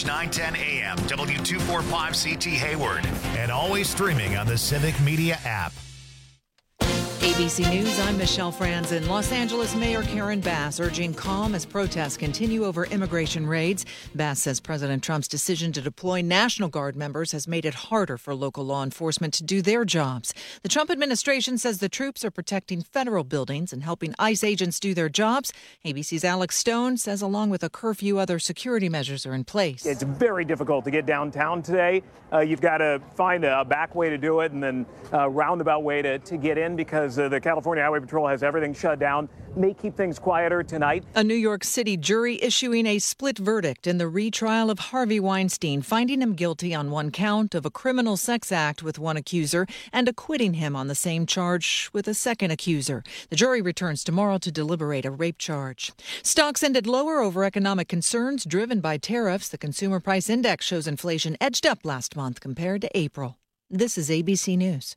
910 AM, W245CT Hayward, and always streaming on the Civic Media app. ABC News, I'm Michelle Franzen. Los Angeles Mayor Karen Bass urging calm as protests continue over immigration raids. Bass says President Trump's decision to deploy National Guard members has made it harder for local law enforcement to do their jobs. The Trump administration says the troops are protecting federal buildings and helping ICE agents do their jobs. ABC's Alex Stone says along with a curfew, other security measures are in place. It's very difficult to get downtown today. You've got to find a back way to do it and then a roundabout way to get in because the California Highway Patrol has everything shut down. May keep things quieter tonight. A New York City jury issuing a split verdict in the retrial of Harvey Weinstein, finding him guilty on one count of a criminal sex act with one accuser and acquitting him on the same charge with a second accuser. The jury returns tomorrow to deliberate a rape charge. Stocks ended lower over economic concerns driven by tariffs. The Consumer Price Index shows inflation edged up last month compared to April. This is ABC News.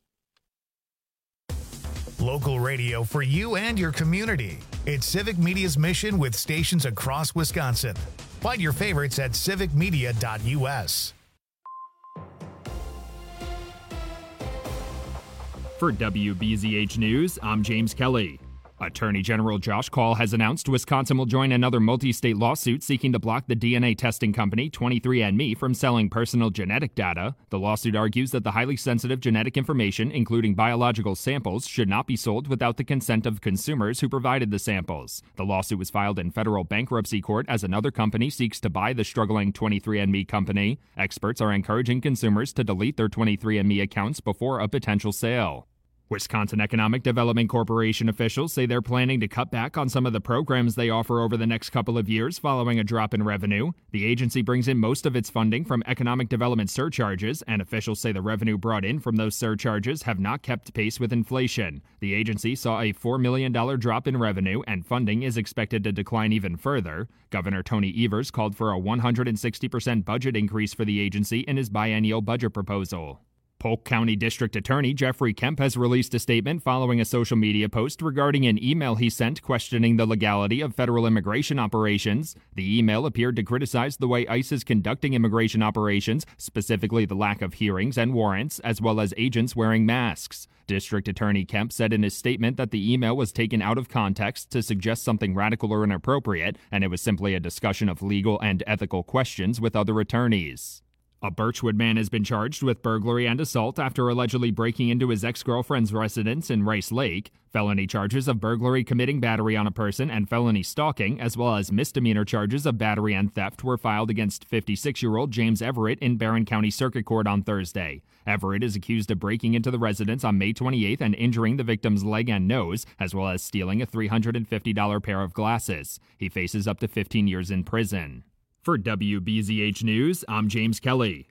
Local radio for you and your community. It's Civic Media's mission with stations across Wisconsin. Find your favorites at civicmedia.us. For WBZH News, I'm James Kelly. Attorney General Josh Kaul has announced Wisconsin will join another multi-state lawsuit seeking to block the DNA testing company 23andMe from selling personal genetic data. The lawsuit argues that the highly sensitive genetic information, including biological samples, should not be sold without the consent of consumers who provided the samples. The lawsuit was filed in federal bankruptcy court as another company seeks to buy the struggling 23andMe company. Experts are encouraging consumers to delete their 23andMe accounts before a potential sale. Wisconsin Economic Development Corporation officials say they're planning to cut back on some of the programs they offer over the next couple of years following a drop in revenue. The agency brings in most of its funding from economic development surcharges, and officials say the revenue brought in from those surcharges have not kept pace with inflation. The agency saw a $4 million drop in revenue, and funding is expected to decline even further. Governor Tony Evers called for a 160% budget increase for the agency in his biennial budget proposal. Polk County District Attorney Jeffrey Kemp has released a statement following a social media post regarding an email he sent questioning the legality of federal immigration operations. The email appeared to criticize the way ICE is conducting immigration operations, specifically the lack of hearings and warrants, as well as agents wearing masks. District Attorney Kemp said in his statement that the email was taken out of context to suggest something radical or inappropriate, and it was simply a discussion of legal and ethical questions with other attorneys. A Birchwood man has been charged with burglary and assault after allegedly breaking into his ex-girlfriend's residence in Rice Lake. Felony charges of burglary, committing battery on a person, and felony stalking, as well as misdemeanor charges of battery and theft, were filed against 56-year-old James Everett in Barron County Circuit Court on Thursday. Everett is accused of breaking into the residence on May 28th and injuring the victim's leg and nose, as well as stealing a $350 pair of glasses. He faces up to 15 years in prison. For WBZH News, I'm James Kelly.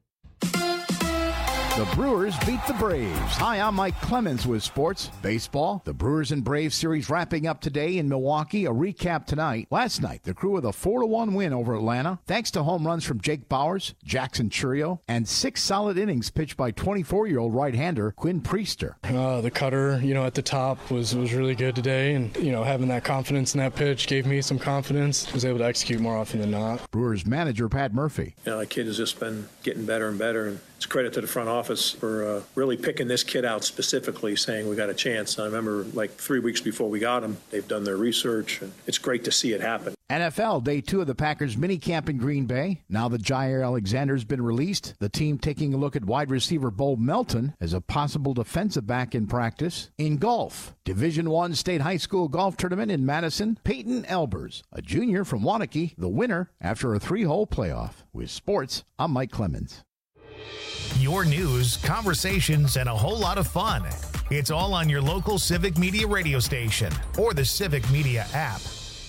The Brewers beat the Braves. Hi, I'm Mike Clemens with sports. Baseball, the Brewers and Braves series wrapping up today in Milwaukee. A recap tonight. Last night, the Crew with a 4-1 win over Atlanta, thanks to home runs from Jake Bauers, Jackson Chourio, and 6 solid innings pitched by 24-year-old right-hander Quinn Priester. The cutter, at the top was really good today, and, having that confidence in that pitch gave me some confidence. I was able to execute more often than not. Brewers manager Pat Murphy. That kid has just been getting better and better, and it's credit to the front office for really picking this kid out specifically, saying we got a chance. I remember 3 weeks before we got him, they've done their research, and it's great to see it happen. NFL, day 2 of the Packers minicamp in Green Bay. Now that Jair Alexander's been released, the team taking a look at wide receiver Bo Melton as a possible defensive back in practice. In golf, Division I State High School Golf Tournament in Madison, Peyton Elbers, a junior from Waunakee, the winner after a 3-hole playoff. With sports, I'm Mike Clemens. Your news, conversations, and a whole lot of fun. It's all on your local Civic Media radio station or the Civic Media app.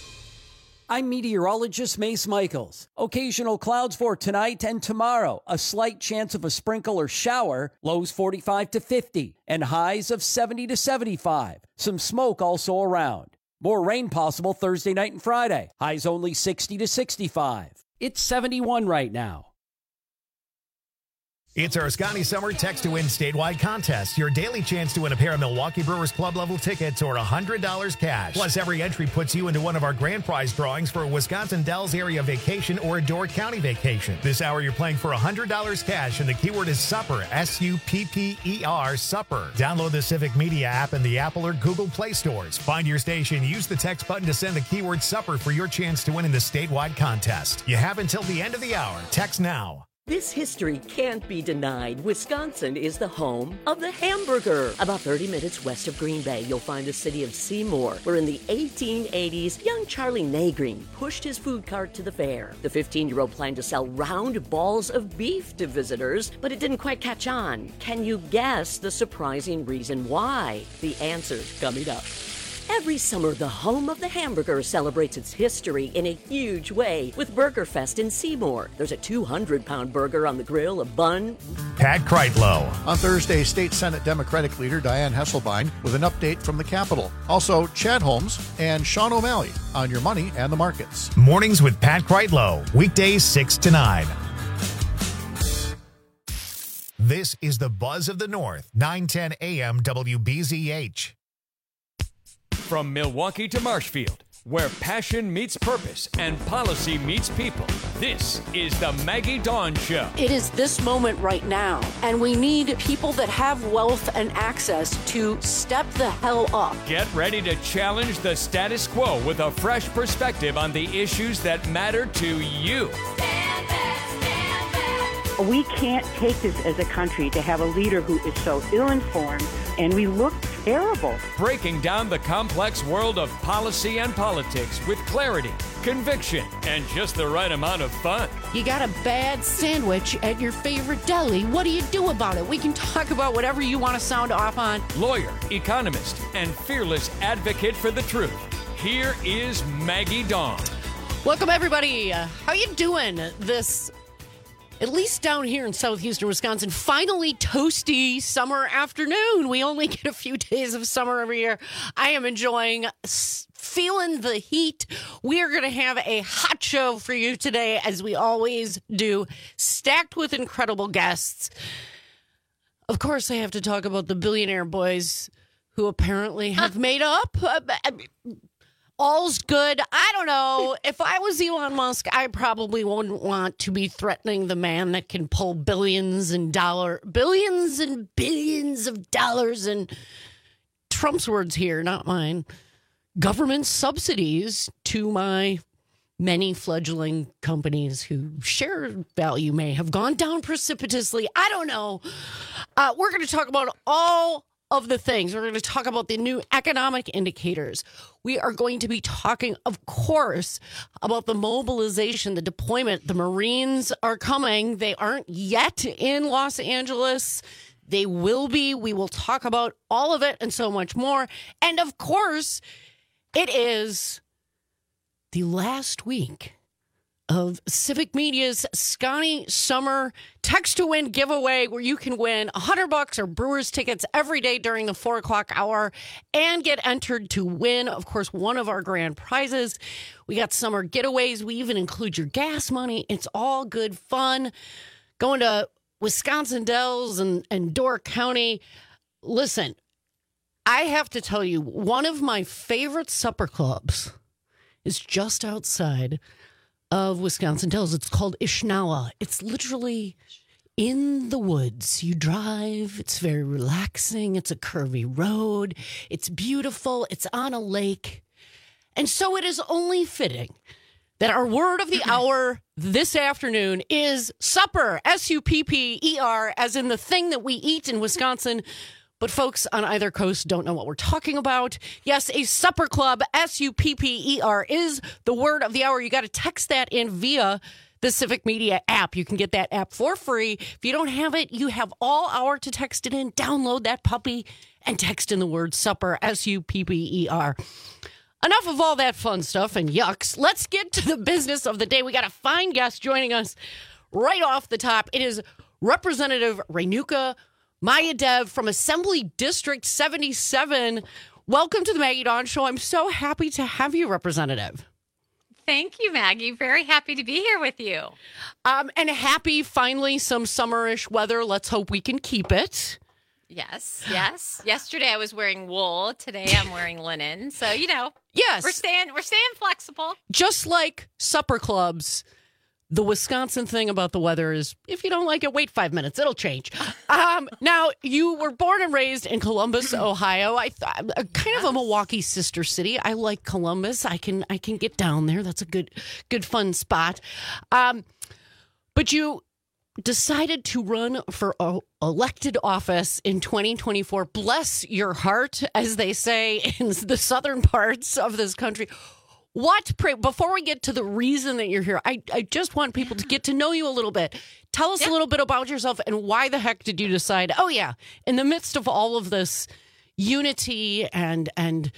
I'm meteorologist Mace Michaels. Occasional clouds for tonight and tomorrow. A slight chance of a sprinkle or shower. Lows 45 to 50 and highs of 70 to 75. Some smoke also around. More rain possible Thursday night and Friday. Highs only 60 to 65. It's 71 right now. It's our Scotty Summer Text to Win statewide contest. Your daily chance to win a pair of Milwaukee Brewers Club level tickets or $100 cash. Plus, every entry puts you into one of our grand prize drawings for a Wisconsin Dells area vacation or a Door County vacation. This hour, you're playing for $100 cash, and the keyword is supper. SUPPER, supper. Download the Civic Media app in the Apple or Google Play stores. Find your station. Use the text button to send the keyword supper for your chance to win in the statewide contest. You have until the end of the hour. Text now. This history can't be denied. Wisconsin is the home of the hamburger. About 30 minutes west of Green Bay, you'll find the city of Seymour, where in the 1880s, young Charlie Nagreen pushed his food cart to the fair. The 15-year-old planned to sell round balls of beef to visitors, but it didn't quite catch on. Can you guess the surprising reason why? The answer's coming up. Every summer, the home of the hamburger celebrates its history in a huge way with Burger Fest in Seymour. There's a 200-pound burger on the grill, a bun. Pat Kreitlow. On Thursday, State Senate Democratic leader Dianne Hesselbein with an update from the Capitol. Also, Chad Holmes and Sean O'Malley on your money and the markets. Mornings with Pat Kreitlow. Weekdays 6 to 9. This is the Buzz of the North, 910 AM WBZH. From Milwaukee to Marshfield, where passion meets purpose and policy meets people, this is the Maggie Dawn Show. It is this moment right now, and we need people that have wealth and access to step the hell up. Get ready to challenge the status quo with a fresh perspective on the issues that matter to you. Stand back. We can't take this as a country to have a leader who is so ill-informed, and we look terrible. Breaking down the complex world of policy and politics with clarity, conviction, and just the right amount of fun. You got a bad sandwich at your favorite deli. What do you do about it? We can talk about whatever you want to sound off on. Lawyer, economist, and fearless advocate for the truth. Here is Maggie Dawn. Welcome, everybody. How you doing this, at least down here in southeastern Wisconsin, finally toasty summer afternoon? We only get a few days of summer every year. I am enjoying feeling the heat. We are going to have a hot show for you today, as we always do, stacked with incredible guests. Of course, I have to talk about the billionaire boys who apparently have made up. All's good. I don't know. If I was Elon Musk, I probably wouldn't want to be threatening the man that can pull billions and billions of dollars, and Trump's words here, not mine, government subsidies to my many fledgling companies whose share value may have gone down precipitously. I don't know. We're going to talk about all of the things. We're going to talk about the new economic indicators. We are going to be talking, of course, about the mobilization, the deployment. The Marines are coming. They aren't yet in Los Angeles. They will be. We will talk about all of it and so much more. And of course, it is the last week of Civic Media's Scotty Summer Text to Win giveaway, where you can win $100 or Brewers tickets every day during the 4 o'clock hour and get entered to win, of course, one of our grand prizes. We got summer getaways. We even include your gas money. It's all good fun. Going to Wisconsin Dells and Door County. Listen, I have to tell you, one of my favorite supper clubs is just outside of Wisconsin Dells. It's called Ishnawa. It's literally in the woods. You drive. It's very relaxing. It's a curvy road. It's beautiful. It's on a lake. And so it is only fitting that our word of the hour this afternoon is supper, S-U-P-P-E-R, as in the thing that we eat in Wisconsin. But folks on either coast don't know what we're talking about. Yes, a supper club, S-U-P-P-E-R, is the word of the hour. You got to text that in via the Civic Media app. You can get that app for free. If you don't have it, you have all hour to text it in. Download that puppy and text in the word supper, S-U-P-P-E-R. Enough of all that fun stuff and yucks. Let's get to the business of the day. We got a fine guest joining us right off the top. It is Representative Renuka Mayadev from Assembly District 77. Welcome to the Maggie Dawn Show. I'm so happy to have you, Representative. Thank you, Maggie. Very happy to be here with you. And happy, finally, some summerish weather. Let's hope we can keep it. Yes. Yesterday I was wearing wool. Today I'm wearing linen. So, yes, we're staying flexible. Just like supper clubs. The Wisconsin thing about the weather is if you don't like it, wait 5 minutes. It'll change. Now, you were born and raised in Columbus, Ohio. I thought kind of a Milwaukee sister city. I like Columbus. I can get down there. That's a good fun spot. But you decided to run for elected office in 2024. Bless your heart, as they say in the southern parts of this country. Before we get to the reason that you're here, I just want people to get to know you a little bit. Tell us a little bit about yourself and why the heck did you decide, in the midst of all of this unity and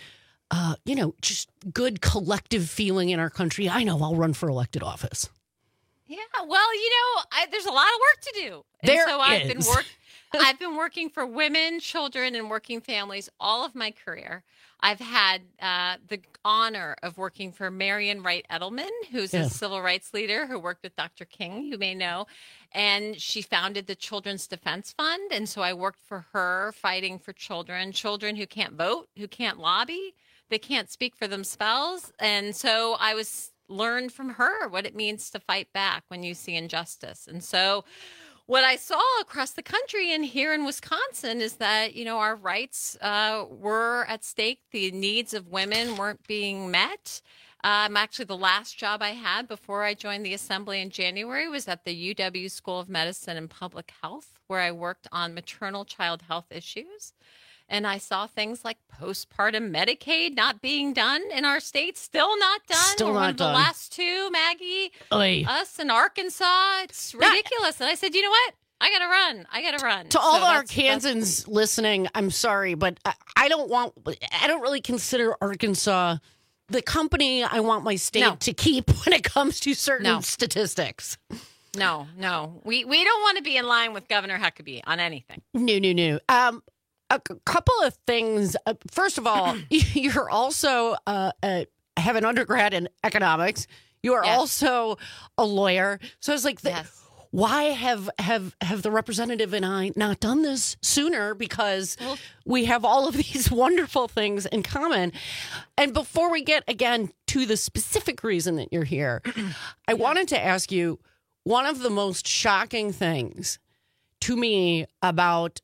just good collective feeling in our country, I know I'll run for elected office. Yeah, well, there's a lot of work to do. And I've been working for women, children, and working families all of my career. I've had the honor of working for Marian Wright Edelman, who's a civil rights leader who worked with Dr. King, you may know. And she founded the Children's Defense Fund. And so I worked for her fighting for children who can't vote, who can't lobby, they can't speak for themselves. And so I learned from her what it means to fight back when you see injustice. And so what I saw across the country and here in Wisconsin is that, our rights were at stake. The needs of women weren't being met. Actually, the last job I had before I joined the Assembly in January was at the UW School of Medicine and Public Health, where I worked on maternal child health issues. And I saw things like postpartum Medicaid not being done in our state, still not done. Still We're not one of done. The last two, Maggie, Oy. Us in Arkansas. It's ridiculous. And I said, you know what? I got to run. To all our Arkansans listening, I'm sorry, but I don't really consider Arkansas the company I want my state to keep when it comes to certain statistics. No. We don't want to be in line with Governor Huckabee on anything. No. A couple of things. First of all, you're also have an undergrad in economics. You are also a lawyer. So I was like, why have the representative and I not done this sooner? Because we have all of these wonderful things in common. And before we get, again, to the specific reason that you're here, I wanted to ask you, one of the most shocking things to me about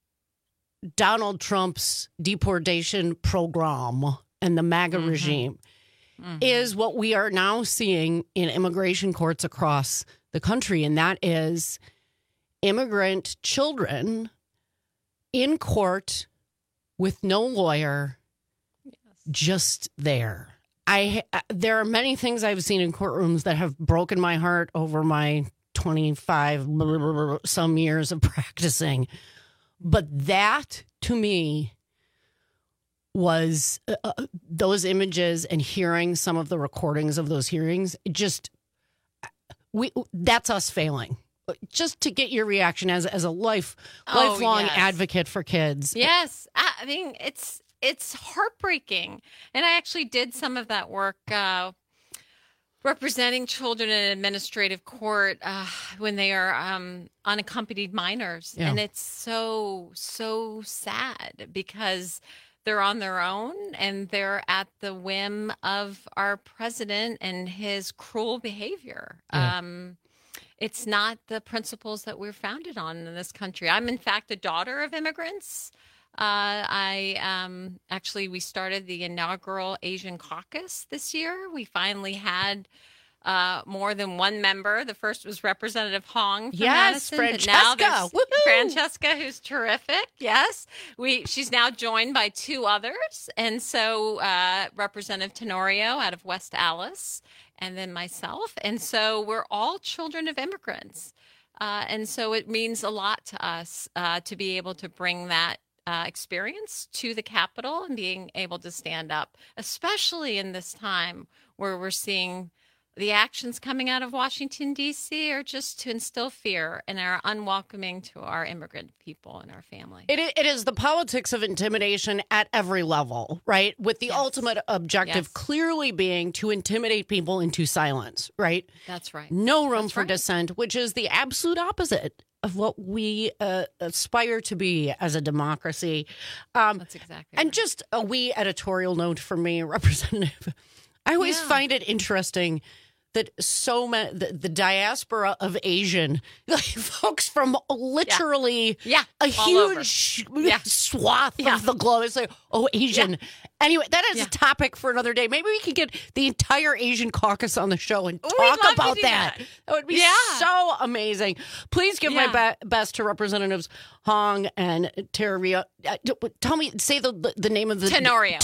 Donald Trump's deportation program and the MAGA regime is what we are now seeing in immigration courts across the country. And that is immigrant children in court with no lawyer, just there. There are many things I've seen in courtrooms that have broken my heart over my 25 some years of practicing. But that, to me, was those images and hearing some of the recordings of those hearings. That's us failing. Just to get your reaction as a lifelong advocate for kids. Yes, I mean it's heartbreaking, and I actually did some of that work. Representing children in administrative court when they are unaccompanied minors. Yeah. And it's so sad because they're on their own and they're at the whim of our president and his cruel behavior. Yeah. It's not the principles that we're founded on in this country. I'm, in fact, a daughter of immigrants. We started the inaugural Asian caucus this year. We finally had more than one member. The first was Representative Hong from Madison. Francesca. But now Francesca, who's terrific. Yes. She's now joined by two others. And so Representative Tenorio out of West Allis, and then myself. And so we're all children of immigrants. And so it means a lot to us to be able to bring that experience to the Capitol and being able to stand up, especially in this time where we're seeing the actions coming out of Washington, D.C. are just to instill fear and are unwelcoming to our immigrant people and our family. It is the politics of intimidation at every level, right? With the ultimate objective clearly being to intimidate people into silence, right? That's right. No room for dissent, which is the absolute opposite of what we aspire to be as a democracy. That's exactly And just a wee editorial note from me, Representative. I always find it interesting that so many, the diaspora of Asian, like folks from literally a huge swath of the globe. It's like, Asian. Yeah. Anyway, that is a topic for another day. Maybe we could get the entire Asian caucus on the show and talk about that. That would be so amazing. Please give my best to Representatives Hong and Tenorio. Tell me, say the name of the Tenorio.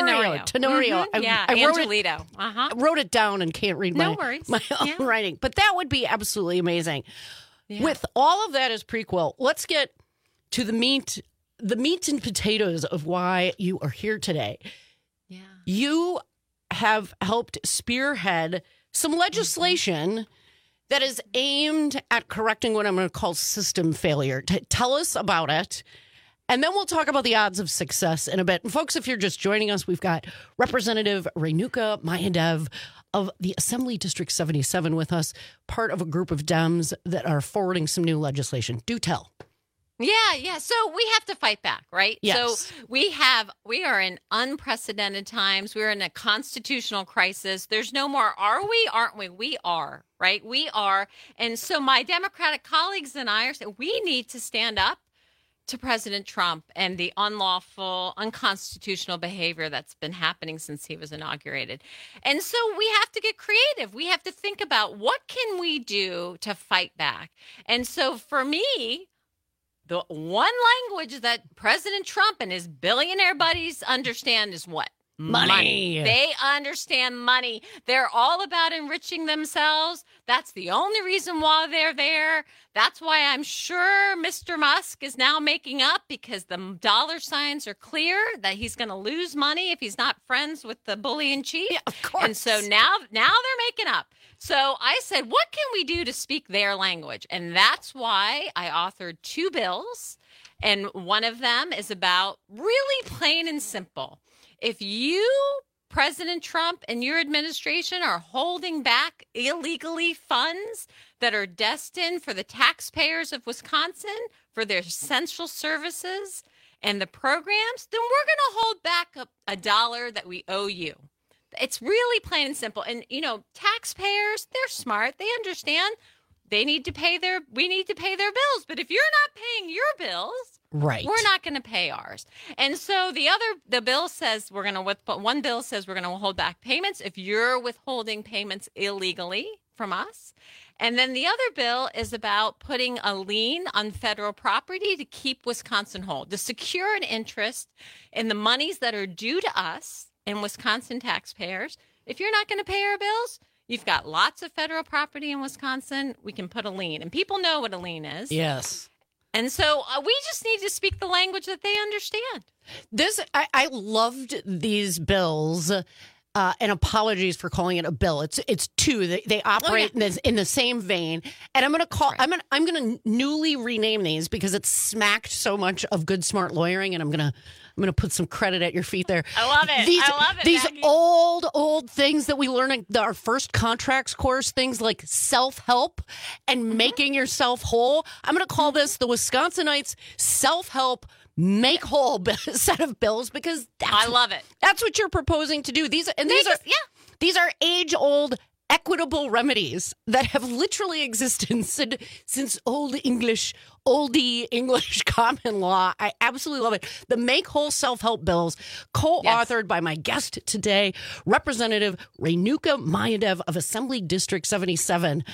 Tenorio. Angelito. I wrote it down and can't read my own writing. But that would be absolutely amazing. Yeah. With all of that as prequel, let's get to the meat and potatoes of why you are here today. Yeah. You have helped spearhead some legislation that is aimed at correcting what I'm going to call system failure. Tell us about it. And then we'll talk about the odds of success in a bit. And folks, if you're just joining us, we've got Representative Renuka Mayadev of the Assembly District 77 with us, part of a group of Dems that are forwarding some new legislation. Do tell. Yeah. So we have to fight back, right? Yes. So we are in unprecedented times. We're in a constitutional crisis. There's no more, are we? Aren't we? We are, right? We are. And so my Democratic colleagues and I are saying we need to stand up to President Trump and the unlawful, unconstitutional behavior that's been happening since he was inaugurated. And so we have to get creative. We have to think about what can we do to fight back. And so for me, the one language that President Trump and his billionaire buddies understand is what? Money. They understand money. They're all about enriching themselves. That's the only reason why they're there. That's why I'm sure Mr. Musk is now making up, because the dollar signs are clear that he's going to lose money if he's not friends with the bully in chief. Yeah, of course. And so now they're making up. So I said, what can we do to speak their language? And that's why I authored 2 bills. And one of them is about really plain and simple. If you, President Trump, and your administration are holding back illegally funds that are destined for the taxpayers of Wisconsin, for their essential services and the programs, then we're going to hold back a dollar that we owe you. It's really plain and simple. And, taxpayers, they're smart. They understand we need to pay their bills. But if you're not paying your bills, right, we're not going to pay ours. And so the bill says one bill says we're going to hold back payments if you're withholding payments illegally from us. And then the other bill is about putting a lien on federal property to keep Wisconsin whole, to secure an interest in the monies that are due to us and Wisconsin taxpayers. If you're not going to pay our bills, you've got lots of federal property in Wisconsin. We can put a lien, and people know what a lien is. Yes. And so we just need to speak the language that they understand. I loved these bills. And apologies for calling it a bill. It's 2. They operate in the same vein. And I'm going to call. Right. I'm going to newly rename these because it's smacked so much of good, smart lawyering. And I'm going to put some credit at your feet there. I love it. These Maggie. old things that we learn in our first contracts course, things like self-help and making yourself whole. I'm going to call this the Wisconsinites self-help make whole set of bills, because I love it. That's what you're proposing to do. These are age-old equitable remedies that have literally existed since oldie English common law. I absolutely love it. The Make Whole Self-Help bills, co-authored by my guest today, Representative Renuka Mayadev of Assembly District 77.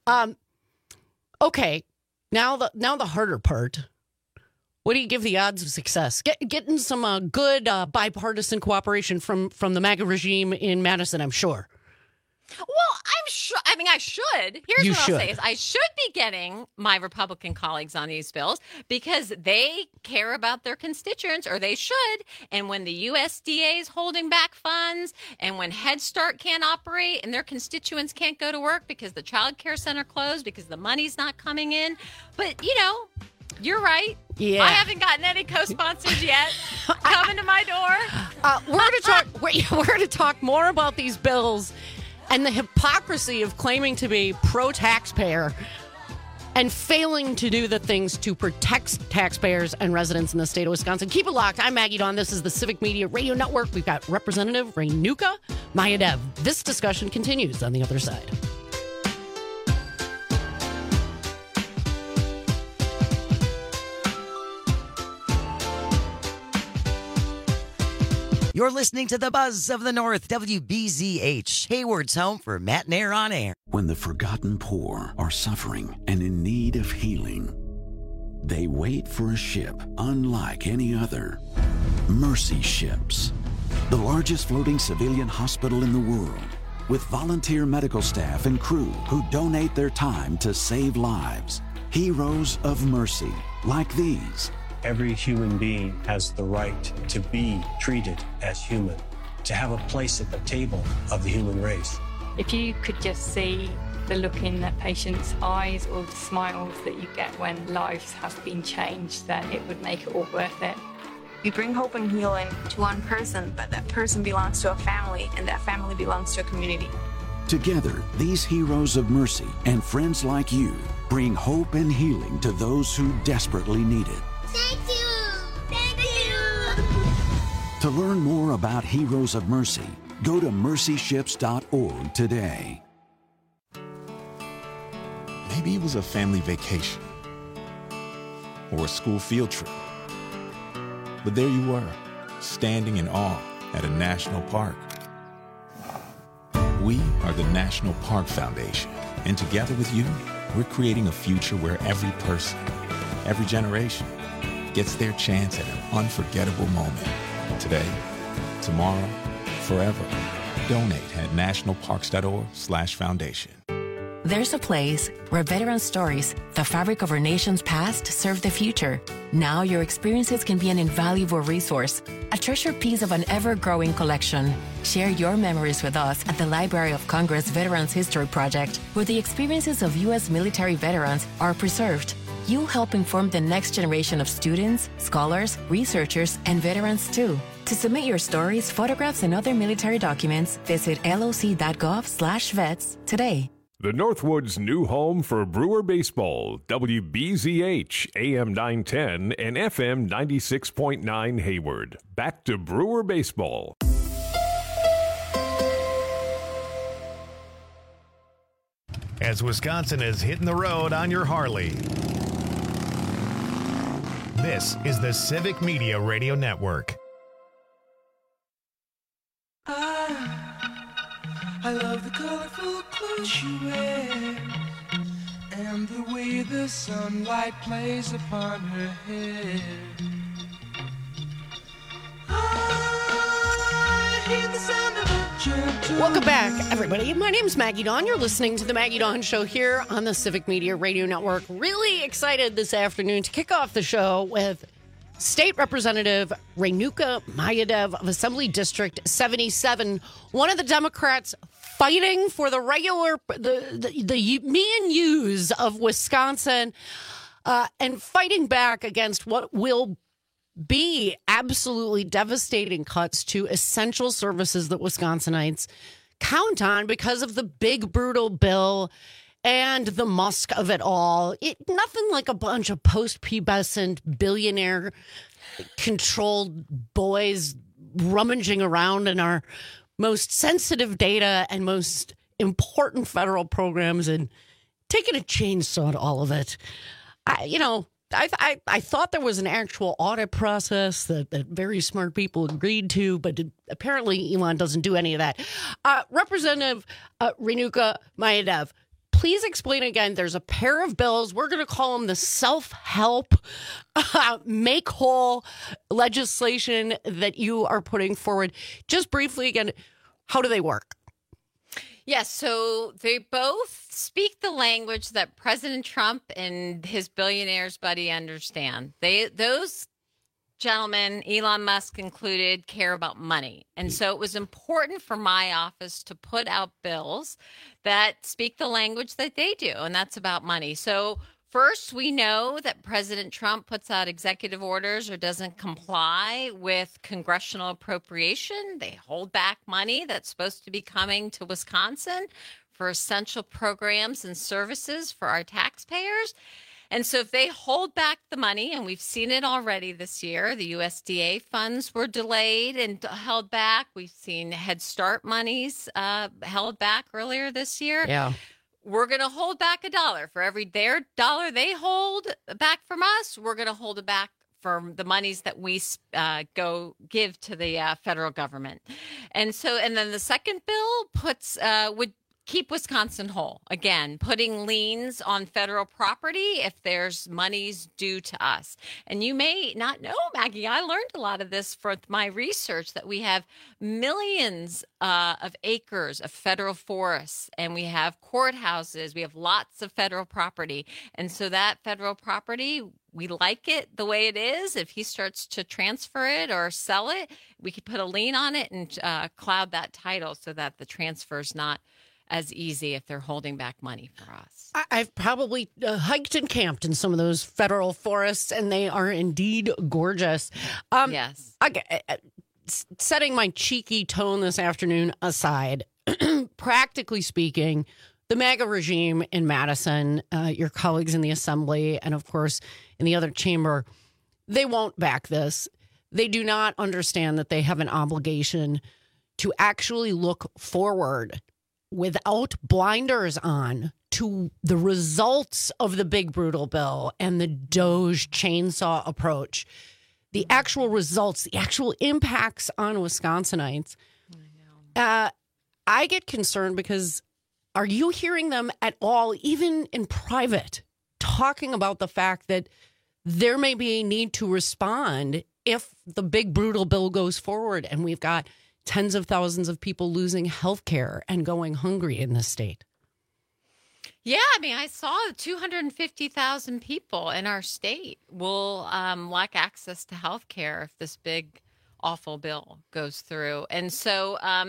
Okay, now the harder part. What do you give the odds of success? Getting some good bipartisan cooperation from the MAGA regime in Madison, I'm sure. Well, I'm sure. I mean, I should. Here's what I'll say is I should be getting my Republican colleagues on these bills because they care about their constituents, or they should. And when the USDA is holding back funds, and when Head Start can't operate and their constituents can't go to work because the child care center closed because the money's not coming in. But, you're right. Yeah. I haven't gotten any co-sponsors yet coming to my door. We're going to talk more about these bills and the hypocrisy of claiming to be pro-taxpayer and failing to do the things to protect taxpayers and residents in the state of Wisconsin. Keep it locked. I'm Maggie Dawn. This is the Civic Media Radio Network. We've got Representative Renuka Mayadev. This discussion continues on the other side. You're listening to the Buzz of the North, WBZH, Hayward's home for Matt Nair on air. When the forgotten poor are suffering and in need of healing, they wait for a ship unlike any other. Mercy Ships, the largest floating civilian hospital in the world, with volunteer medical staff and crew who donate their time to save lives. Heroes of mercy, like these. Every human being has the right to be treated as human, to have a place at the table of the human race. If you could just see the look in that patient's eyes or the smiles that you get when lives have been changed, then it would make it all worth it. We bring hope and healing to one person, but that person belongs to a family, and that family belongs to a community. Together, these heroes of mercy and friends like you bring hope and healing to those who desperately need it. Thank you! Thank you! To learn more about Heroes of Mercy, go to mercyships.org today. Maybe it was a family vacation or a school field trip. But there you were, standing in awe at a national park. We are the National Park Foundation, and together with you, we're creating a future where every person, every generation, gets their chance at an unforgettable moment. Today, tomorrow, forever. Donate at nationalparks.org/foundation. There's a place where veteran stories, the fabric of our nation's past, serve the future. Now your experiences can be an invaluable resource, a treasured piece of an ever-growing collection. Share your memories with us at the Library of Congress Veterans History Project, where the experiences of U.S. military veterans are preserved. You help inform the next generation of students, scholars, researchers, and veterans too. To submit your stories, photographs, and other military documents, visit loc.gov/vets today. The Northwoods' new home for Brewer baseball, WBZH, AM 910 and FM 96.9 Hayward. Back to Brewer baseball. As Wisconsin is hitting the road on your Harley. This is the Civic Media Radio Network. I love the colorful clothes you wear and the way the sunlight plays upon her hair. I hear the sound of a gentle. Welcome back, everybody. My name's Maggie Dawn. You're listening to the Maggie Dawn Show here on the Civic Media Radio Network. Really excited this afternoon to kick off the show with State Representative Renuka Mayadev of Assembly District 77, one of the Democrats fighting for the regular, the me and yous of Wisconsin, and fighting back against what will be absolutely devastating cuts to essential services that Wisconsinites count on because of the big, brutal bill and the Musk of it all. Nothing like a bunch of post-pubescent billionaire controlled boys rummaging around in our most sensitive data and most important federal programs and taking a chainsaw to all of it. I thought there was an actual audit process that very smart people agreed to, but apparently Elon doesn't do any of that. Representative Renuka Mayadev, please explain again. There's a pair of bills. We're going to call them the self-help make whole legislation that you are putting forward. Just briefly again, how do they work? Yes, so they both speak the language that President Trump and his billionaires buddy understand. Those gentlemen, Elon Musk included, care about money. And so it was important for my office to put out bills that speak the language that they do, and that's about money. So first, we know that President Trump puts out executive orders or doesn't comply with congressional appropriation. They hold back money that's supposed to be coming to Wisconsin for essential programs and services for our taxpayers. And so if they hold back the money, and we've seen it already this year, the USDA funds were delayed and held back. We've seen Head Start monies held back earlier this year. Yeah. We're going to hold back $1 for every dollar they hold back from us. We're going to hold it back from the monies that we go give to the federal government. And then the second bill would keep Wisconsin whole. Again, putting liens on federal property if there's monies due to us. And you may not know, Maggie, I learned a lot of this from my research, that we have millions of acres of federal forests, and we have courthouses. We have lots of federal property. And so that federal property, we like it the way it is. If he starts to transfer it or sell it, we could put a lien on it and cloud that title so that the transfer is not as easy if they're holding back money for us. I've probably hiked and camped in some of those federal forests, and they are indeed gorgeous. Yes. Setting my cheeky tone this afternoon aside, practically speaking, the MAGA regime in Madison, your colleagues in the Assembly, and of course in the other chamber, they won't back this. They do not understand that they have an obligation to actually look forward without blinders on to the results of the big brutal bill and the Doge chainsaw approach, the actual results, the actual impacts on Wisconsinites. I get concerned because are you hearing them at all, even in private, talking about the fact that there may be a need to respond if the big brutal bill goes forward and we've got tens of thousands of people losing health care and going hungry in the state? Yeah, I mean, I saw 250,000 people in our state will lack access to health care if this big, awful bill goes through. And so, I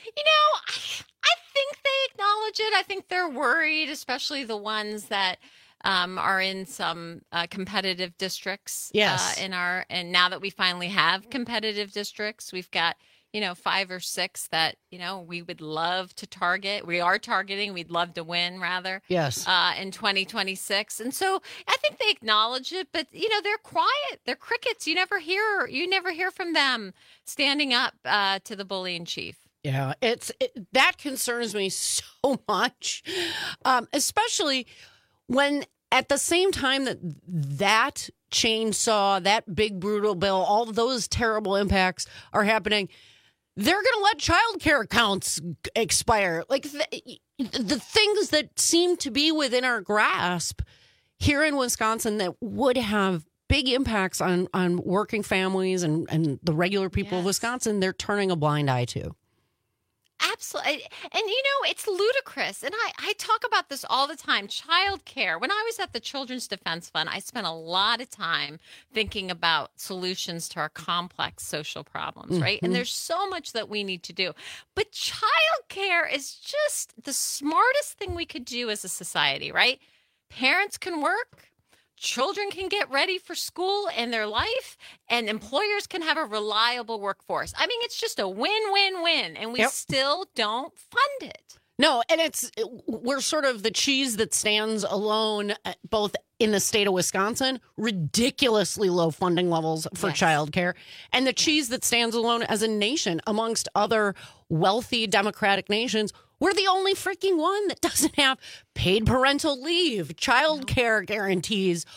think they acknowledge it. I think they're worried, especially the ones that are in some competitive districts. Yes. And now that we finally have competitive districts, we've got 5 or 6 that, we would love to target. We are targeting. We'd love to win, rather. Yes. In 2026. And so I think they acknowledge it, but, they're quiet. They're crickets. You never hear from them standing up to the bullying chief. Yeah, that concerns me so much, especially when at the same time that chainsaw, that big brutal bill, all of those terrible impacts are happening, they're going to let child care accounts expire. Like the things that seem to be within our grasp here in Wisconsin that would have big impacts on working families and the regular people of Wisconsin, they're turning a blind eye to. Absolutely. And, it's ludicrous. And I talk about this all the time. Childcare. When I was at the Children's Defense Fund, I spent a lot of time thinking about solutions to our complex social problems, right? And there's so much that we need to do. But childcare is just the smartest thing we could do as a society, right? Parents can work. Children can get ready for school and their life, and employers can have a reliable workforce. I mean, it's just a win-win-win, and we still don't fund it. No, and we're sort of the cheese that stands alone, both in the state of Wisconsin, ridiculously low funding levels for childcare, and the cheese that stands alone as a nation amongst other wealthy democratic nations. We're the only freaking one that doesn't have paid parental leave, child care guarantees,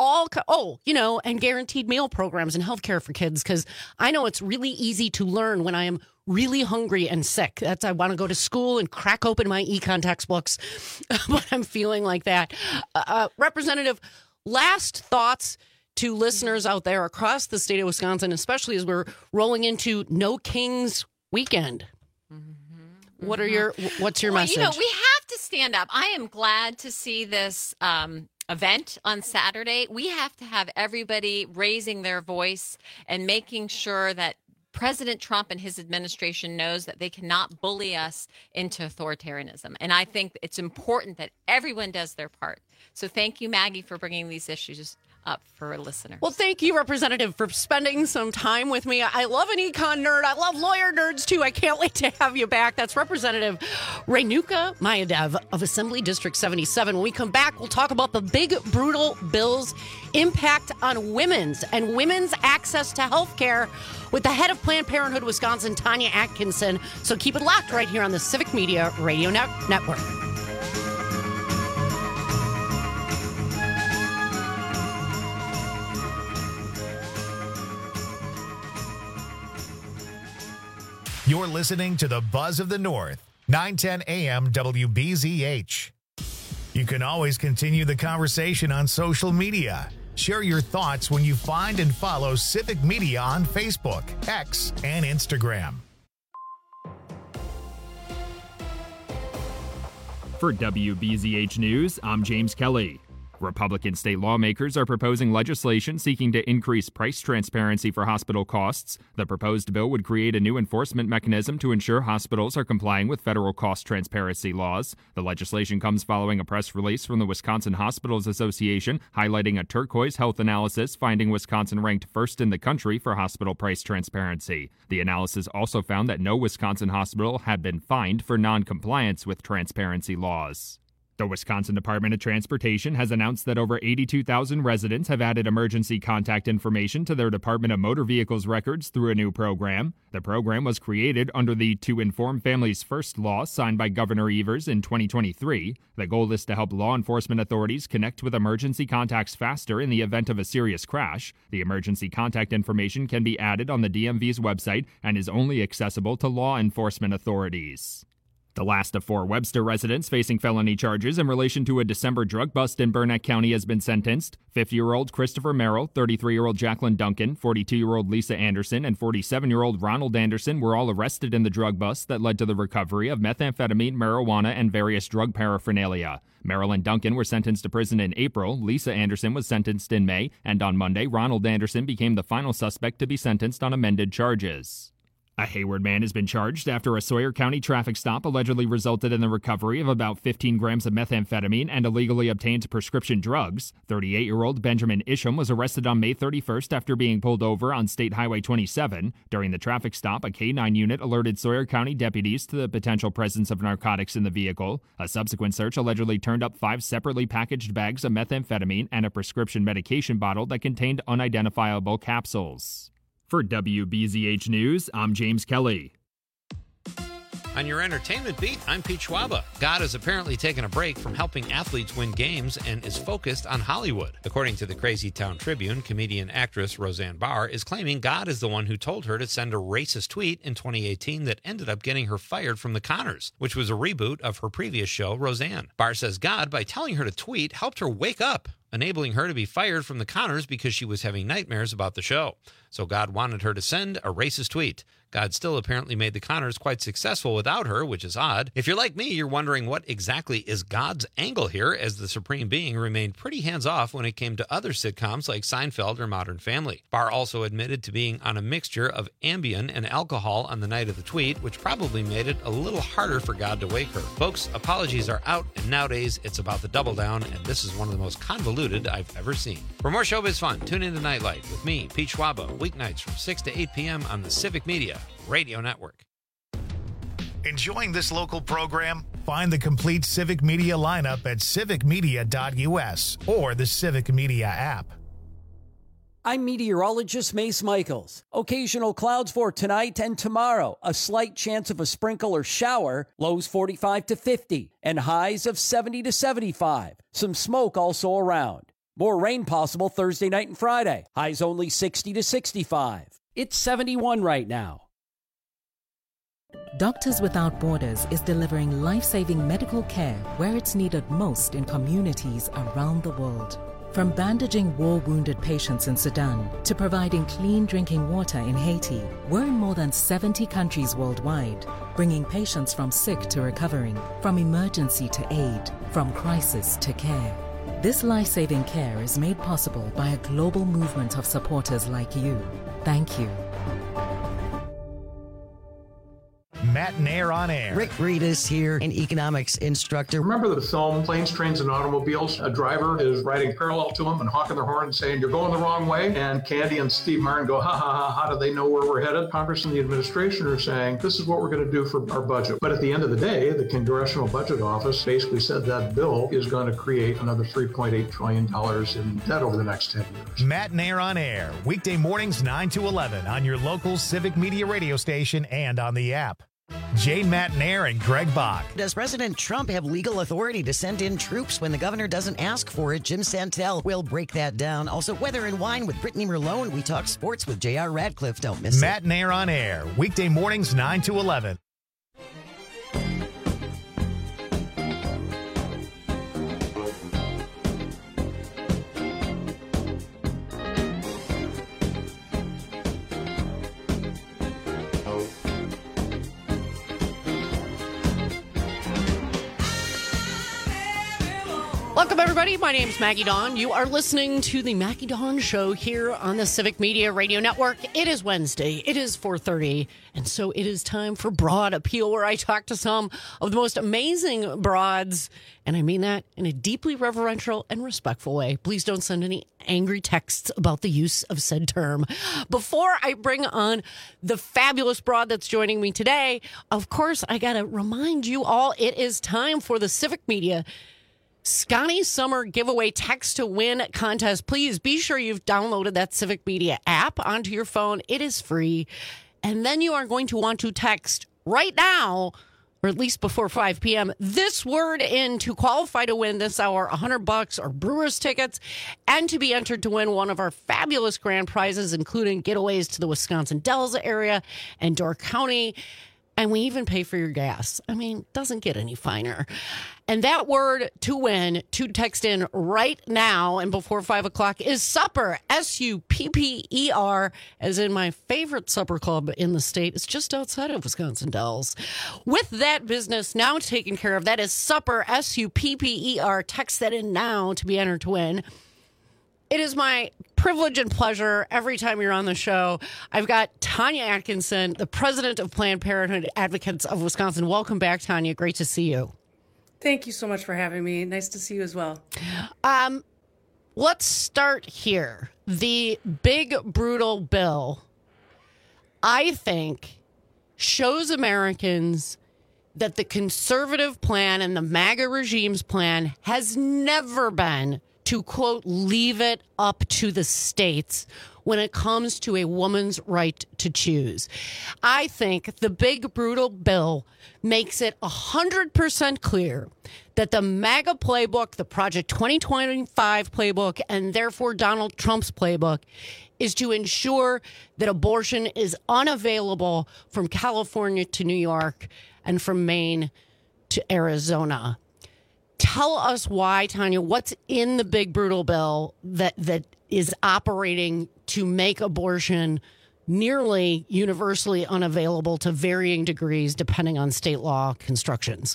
and guaranteed meal programs and health care for kids. Because I know it's really easy to learn when I am really hungry and sick. I want to go to school and crack open my econ textbooks, but I'm feeling like that. Representative, last thoughts to listeners out there across the state of Wisconsin, especially as we're rolling into No Kings weekend. What's your message? We have to stand up. I am glad to see this event on Saturday. We have to have everybody raising their voice and making sure that President Trump and his administration knows that they cannot bully us into authoritarianism. And I think it's important that everyone does their part. So thank you, Maggie, for bringing these issues up for listeners. Well, thank you, Representative, for spending some time with me. I love an econ nerd. I love lawyer nerds, too. I can't wait to have you back. That's Representative Renuka Mayadev of Assembly District 77. When we come back, we'll talk about the big, brutal bill's impact on women's access to health care with the head of Planned Parenthood Wisconsin, Tanya Atkinson. So keep it locked right here on the Civic Media Radio Network. You're listening to the Buzz of the North, 910 AM WBZH. You can always continue the conversation on social media. Share your thoughts when you find and follow Civic Media on Facebook, X, and Instagram. For WBZH News, I'm James Kelly. Republican state lawmakers are proposing legislation seeking to increase price transparency for hospital costs. The proposed bill would create a new enforcement mechanism to ensure hospitals are complying with federal cost transparency laws. The legislation comes following a press release from the Wisconsin Hospitals Association highlighting a turquoise health analysis finding Wisconsin ranked first in the country for hospital price transparency. The analysis also found that no Wisconsin hospital had been fined for non-compliance with transparency laws. The Wisconsin Department of Transportation has announced that over 82,000 residents have added emergency contact information to their Department of Motor Vehicles records through a new program. The program was created under the To Inform Families First law signed by Governor Evers in 2023. The goal is to help law enforcement authorities connect with emergency contacts faster in the event of a serious crash. The emergency contact information can be added on the DMV's website and is only accessible to law enforcement authorities. The last of 4 Webster residents facing felony charges in relation to a December drug bust in Burnett County has been sentenced. 50-year-old Christopher Merrill, 33-year-old Jacqueline Duncan, 42-year-old Lisa Anderson, and 47-year-old Ronald Anderson were all arrested in the drug bust that led to the recovery of methamphetamine, marijuana, and various drug paraphernalia. Merrill and Duncan were sentenced to prison in April. Lisa Anderson was sentenced in May, and on Monday, Ronald Anderson became the final suspect to be sentenced on amended charges. A Hayward man has been charged after a Sawyer County traffic stop allegedly resulted in the recovery of about 15 grams of methamphetamine and illegally obtained prescription drugs. 38-year-old Benjamin Isham was arrested on May 31st after being pulled over on State Highway 27. During the traffic stop, a K-9 unit alerted Sawyer County deputies to the potential presence of narcotics in the vehicle. A subsequent search allegedly turned up 5 separately packaged bags of methamphetamine and a prescription medication bottle that contained unidentifiable capsules. For WBZH News, I'm James Kelly. On your entertainment beat, I'm Pete Schwaba. God has apparently taken a break from helping athletes win games and is focused on Hollywood. According to the Crazy Town Tribune, comedian actress Roseanne Barr is claiming God is the one who told her to send a racist tweet in 2018 that ended up getting her fired from The Conners, which was a reboot of her previous show, Roseanne. Barr says God, by telling her to tweet, helped her wake up, enabling her to be fired from The Conners because she was having nightmares about the show. So God wanted her to send a racist tweet. God still apparently made The Conners quite successful without her, which is odd. If you're like me, you're wondering what exactly is God's angle here, as the Supreme Being remained pretty hands-off when it came to other sitcoms like Seinfeld or Modern Family. Barr also admitted to being on a mixture of Ambien and alcohol on the night of the tweet, which probably made it a little harder for God to wake her. Folks, apologies are out, and nowadays it's about the double down, and this is one of the most convoluted I've ever seen. For more showbiz fun, tune into Nightlight with me, Pete Schwaba, weeknights from 6 to 8 p.m. on the Civic Media Radio Network. Enjoying this local program? Find the complete Civic Media lineup at civicmedia.us or the Civic Media app. I'm meteorologist Mace Michaels. Occasional clouds for tonight and tomorrow. A slight chance of a sprinkle or shower. Lows 45 to 50 and highs of 70 to 75. Some smoke also around. More rain possible Thursday night and Friday. Highs only 60 to 65. It's 71 right now. Doctors Without Borders is delivering life-saving medical care where it's needed most in communities around the world. From bandaging war-wounded patients in Sudan to providing clean drinking water in Haiti, we're in more than 70 countries worldwide, bringing patients from sick to recovering, from emergency to aid, from crisis to care. This life-saving care is made possible by a global movement of supporters like you. Thank you. Matt Nair on Air. Rick Reedus here, an economics instructor. Remember the film Planes, Trains, and Automobiles? A driver is riding parallel to him and honking their horn and saying, "You're going the wrong way." And Candy and Steve Martin go, "Ha ha ha, how do they know where we're headed?" Congress and the administration are saying, "This is what we're going to do for our budget." But at the end of the day, the Congressional Budget Office basically said that bill is going to create another $3.8 trillion in debt over the next 10 years. Matt Nair on Air, weekday mornings 9 to 11 on your local Civic Media radio station and on the app. Jane Matt Nair and Greg Bach. Does President Trump have legal authority to send in troops when the governor doesn't ask for it? Jim Santel will break that down. Also, Weather and Wine with Brittany Merlone. We talk sports with J.R. Radcliffe. Don't miss Matt Nair on Air, weekday mornings 9 to 11. Welcome, everybody. My name is Maggie Dawn. You are listening to the Maggie Dawn Show here on the Civic Media Radio Network. It is Wednesday. It is 4:30, and so it is time for Broad Appeal, where I talk to some of the most amazing broads, and I mean that in a deeply reverential and respectful way. Please don't send any angry texts about the use of said term. Before I bring on the fabulous broad that's joining me today, of course, I got to remind you all it is time for the Civic Media Scotty Summer Giveaway Text to Win contest. Please be sure you've downloaded that Civic Media app onto your phone. It is free. And then you are going to want to text right now, or at least before 5 p.m., this word in to qualify to win this hour $100 or Brewers tickets, and to be entered to win one of our fabulous grand prizes, including getaways to the Wisconsin Dells area and Door County. And we even pay for your gas. I mean, doesn't get any finer. And that word to win, to text in right now and before 5 o'clock, is supper, S-U-P-P-E-R, as in my favorite supper club in the state. It's just outside of Wisconsin Dells. With that business now taken care of, that is supper, S-U-P-P-E-R. Text that in now to be entered to win. It is my privilege and pleasure every time you're on the show. I've got Tanya Atkinson, the president of Planned Parenthood Advocates of Wisconsin. Welcome back, Tanya. Great to see you. Thank you so much for having me. Nice to see you as well. Let's start here. The big, brutal bill, I think, shows Americans that the conservative plan and the MAGA regime's plan has never been to, quote, leave it up to the states when it comes to a woman's right to choose. I think the big, brutal bill makes it 100% clear that the MAGA playbook, the Project 2025 playbook, and therefore Donald Trump's playbook, is to ensure that abortion is unavailable from California to New York and from Maine to Arizona. Tell us why, Tanya, what's in the big, brutal bill that is operating to make abortion nearly universally unavailable to varying degrees depending on state law constructions?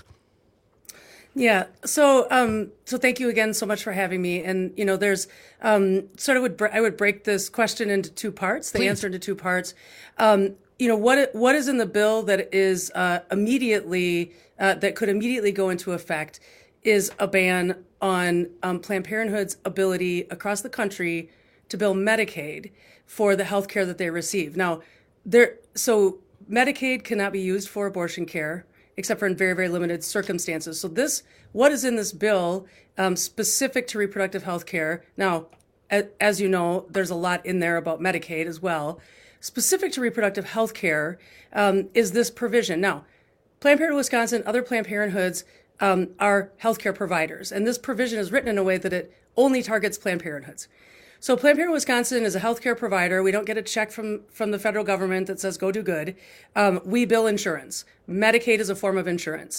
Yeah. So thank you again so much for having me. And, you know, there's I would break this question into two parts, the answer into two parts. You know, what is in the bill that is immediately that could immediately go into effect is a ban on Planned Parenthood's ability across the country to bill Medicaid for the health care that they receive. Now, so Medicaid cannot be used for abortion care except for in very, very limited circumstances. So what is in this bill specific to reproductive health care? Now, as you know, there's a lot in there about Medicaid as well. Specific to reproductive health care is this provision. Now, Planned Parenthood Wisconsin, other Planned Parenthoods are healthcare providers. And this provision is written in a way that it only targets Planned Parenthoods. So Planned Parenthood Wisconsin is a healthcare provider. We don't get a check from the federal government that says go do good. We bill insurance. Medicaid is a form of insurance.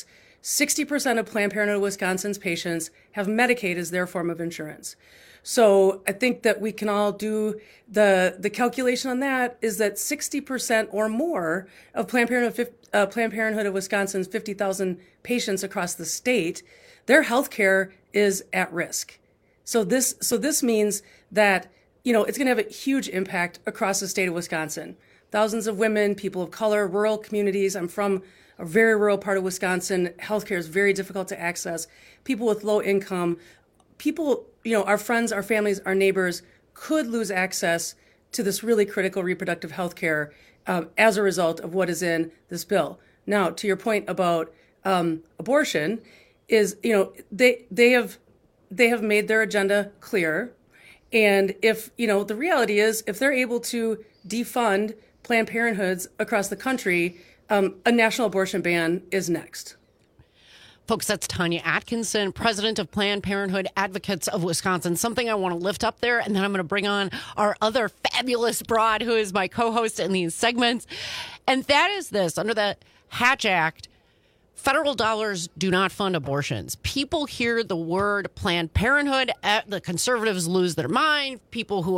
60% of Planned Parenthood Wisconsin's patients have Medicaid as their form of insurance. So I think that we can all do the calculation on that is that 60% or more of Planned Parenthood of Wisconsin's 50,000 patients across the state, their health care is at risk. So this means that, it's going to have a huge impact across the state of Wisconsin. Thousands of women, people of color, rural communities. I'm from a very rural part of Wisconsin. Healthcare is very difficult to access. People with low income, people, our friends, our families, our neighbors could lose access to this really critical reproductive health care as a result of what is in this bill. Now, to your point about abortion, is, they have made their agenda clear. And if, the reality is, if they're able to defund Planned Parenthoods across the country, a national abortion ban is next. Folks, that's Tanya Atkinson, president of Planned Parenthood Advocates of Wisconsin. Something I want to lift up there, and then I'm going to bring on our other fabulous broad, who is my co-host in these segments. And that is this. Under the Hatch Act, federal dollars do not fund abortions. People hear the word Planned Parenthood, the conservatives lose their mind. People who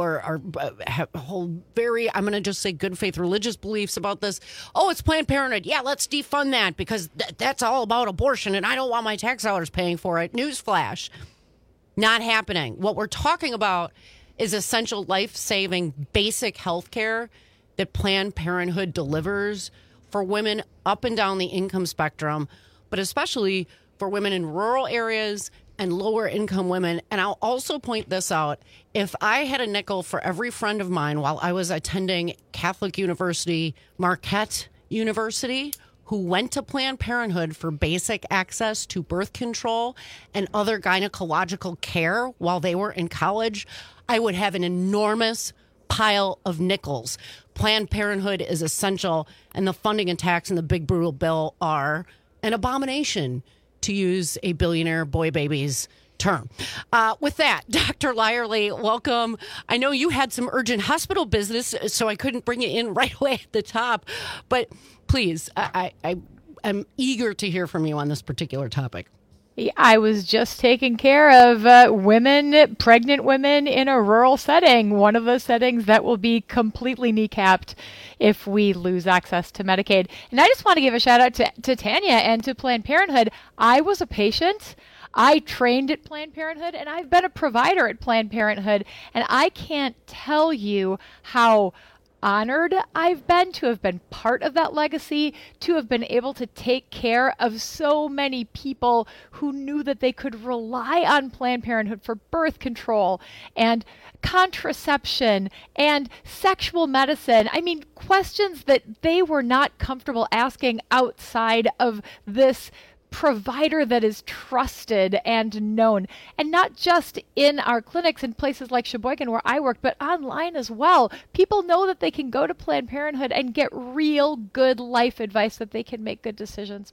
hold very, I'm going to just say good faith religious beliefs about this. Oh, it's Planned Parenthood. Yeah, let's defund that because that's all about abortion and I don't want my tax dollars paying for it. Newsflash. Not happening. What we're talking about is essential life-saving basic health care that Planned Parenthood delivers for women up and down the income spectrum, but especially for women in rural areas and lower income women. And I'll also point this out. If I had a nickel for every friend of mine while I was attending Catholic University, Marquette University, who went to Planned Parenthood for basic access to birth control and other gynecological care while they were in college, I would have an enormous pile of nickels. Planned Parenthood is essential, and the funding and tax in the big brutal bill are an abomination, to use a billionaire boy baby's term. With that, Dr. Lyerly, welcome. I know you had some urgent hospital business, so I couldn't bring you in right away at the top, but please, I'm eager to hear from you on this particular topic. I was just taking care of pregnant women in a rural setting, one of those settings that will be completely kneecapped if we lose access to Medicaid. And I just want to give a shout out to Tanya and to Planned Parenthood. I was a patient. I trained at Planned Parenthood, and I've been a provider at Planned Parenthood. And I can't tell you how honored I've been to have been part of that legacy, to have been able to take care of so many people who knew that they could rely on Planned Parenthood for birth control and contraception and sexual medicine. I mean, questions that they were not comfortable asking outside of this provider that is trusted and known, and not just in our clinics in places like Sheboygan where I work, but online as well. People know that they can go to Planned Parenthood and get real good life advice that they can make good decisions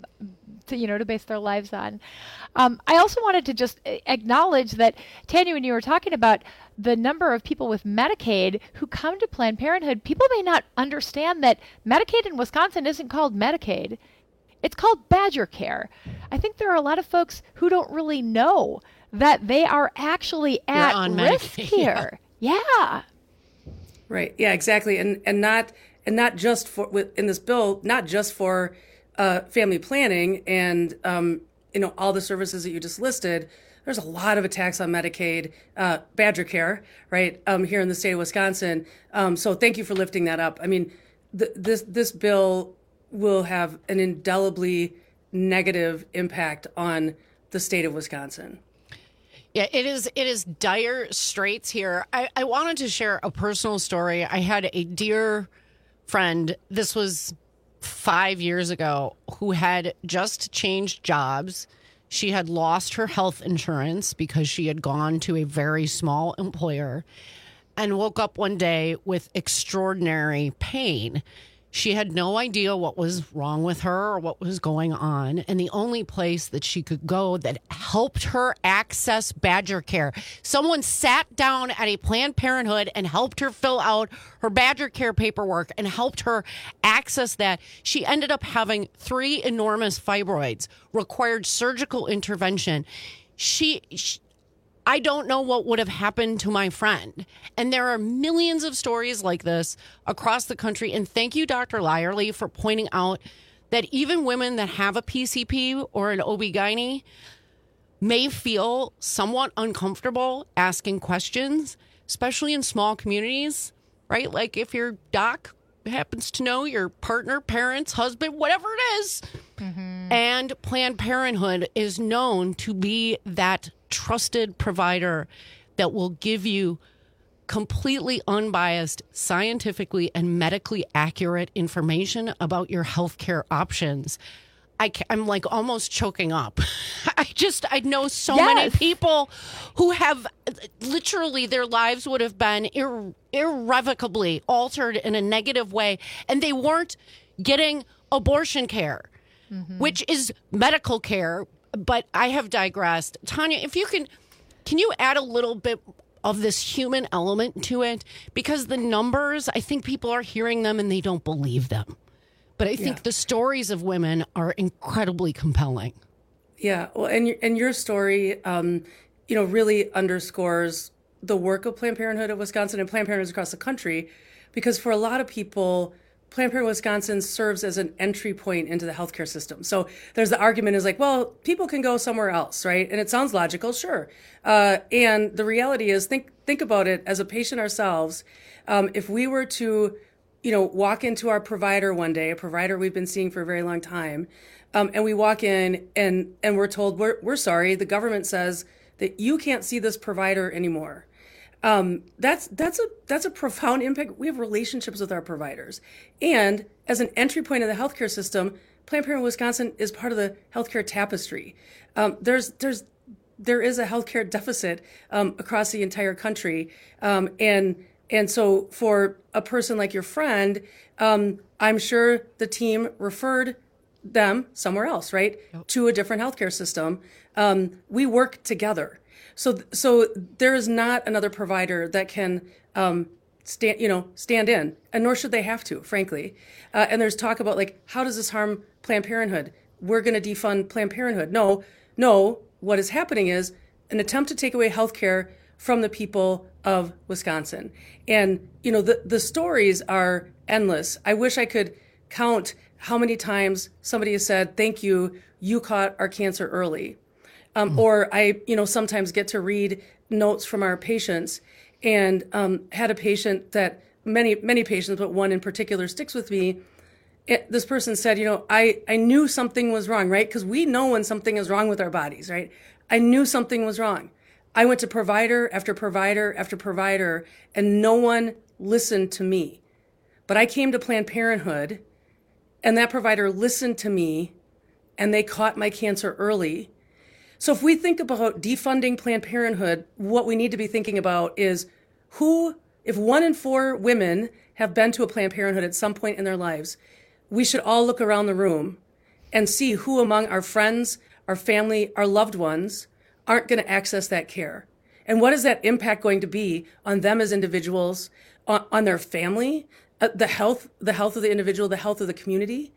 to base their lives on. I also wanted to just acknowledge that, Tanya, when you were talking about the number of people with Medicaid who come to Planned Parenthood, people may not understand that Medicaid in Wisconsin isn't called Medicaid. It's called Badger Care. I think there are a lot of folks who don't really know that they are actually at risk here. Yeah. Right. Yeah, exactly. And not just for in this bill, not just for family planning and all the services that you just listed. There's a lot of attacks on Medicaid, Badger Care, right, here in the state of Wisconsin. So thank you for lifting that up. I mean, this bill will have an indelibly negative impact on the state of Wisconsin. Yeah, it is dire straits here. I wanted to share a personal story. I had a dear friend, this was 5 years ago, who had just changed jobs. She had lost her health insurance because she had gone to a very small employer and woke up one day with extraordinary pain. She had no idea what was wrong with her or what was going on. And the only place that she could go that helped her access Badger Care, someone sat down at a Planned Parenthood and helped her fill out her Badger Care paperwork and helped her access that. She ended up having 3 enormous fibroids, required surgical intervention. I don't know what would have happened to my friend. And there are millions of stories like this across the country. And thank you, Dr. Lyerly, for pointing out that even women that have a PCP or an OB-GYN may feel somewhat uncomfortable asking questions, especially in small communities, right? Like if your doc happens to know your partner, parents, husband, whatever it is. Mm-hmm. And Planned Parenthood is known to be that trusted provider that will give you completely unbiased, scientifically and medically accurate information about your healthcare options. I'm like almost choking up. I know so many people who have literally their lives would have been irrevocably altered in a negative way, and they weren't getting abortion care, which is medical care. But I have digressed. Tanya, if you can you add a little bit of this human element to it? Because the numbers, I think people are hearing them and they don't believe them. But I think the stories of women are incredibly compelling. Yeah, well, and your story, really underscores the work of Planned Parenthood of Wisconsin and Planned Parenthood across the country, because for a lot of people, Planned Parenthood Wisconsin serves as an entry point into the healthcare system. So there's the argument is like, well, people can go somewhere else, right? And it sounds logical, sure. And the reality is, think about it as a patient ourselves. If we were to walk into our provider one day, a provider we've been seeing for a very long time, and we walk in and we're told, we're sorry, the government says that you can't see this provider anymore. That's a profound impact. We have relationships with our providers. And as an entry point in the healthcare system, Planned Parenthood Wisconsin is part of the healthcare tapestry. There is a healthcare deficit across the entire country. And so for a person like your friend, I'm sure the team referred them somewhere else, right? Yep. To a different healthcare system. We work together. So there is not another provider that can stand in, and nor should they have to, frankly. And there's talk about like, how does this harm Planned Parenthood? We're going to defund Planned Parenthood. No. What is happening is an attempt to take away health care from the people of Wisconsin. And, the stories are endless. I wish I could count how many times somebody has said, thank you, you caught our cancer early. Or I, sometimes get to read notes from our patients, and had a patient that many patients, but one in particular sticks with me. This person said, I knew something was wrong, right? Because we know when something is wrong with our bodies, right? I knew something was wrong. I went to provider after provider after provider, and no one listened to me. But I came to Planned Parenthood, and that provider listened to me, and they caught my cancer early. So if we think about defunding Planned Parenthood, what we need to be thinking about is if 1 in 4 women have been to a Planned Parenthood at some point in their lives, we should all look around the room and see who among our friends, our family, our loved ones aren't going to access that care. And what is that impact going to be on them as individuals, on their family, the health of the individual, the health of the community?